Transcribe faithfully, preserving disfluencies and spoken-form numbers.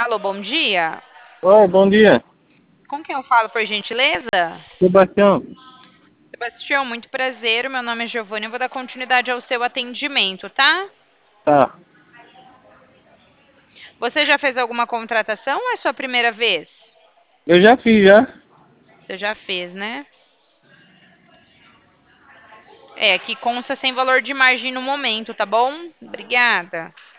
Alô, bom dia. Oi, bom dia. Com quem eu falo, por gentileza? Sebastião. Sebastião, muito prazer. O meu nome é Giovanna. Eu vou dar continuidade ao seu atendimento, tá? Tá. Você já fez alguma contratação ou é sua primeira vez? Eu já fiz, já. Você já fez, né? É, aqui consta sem valor de margem no momento, tá bom? Obrigada.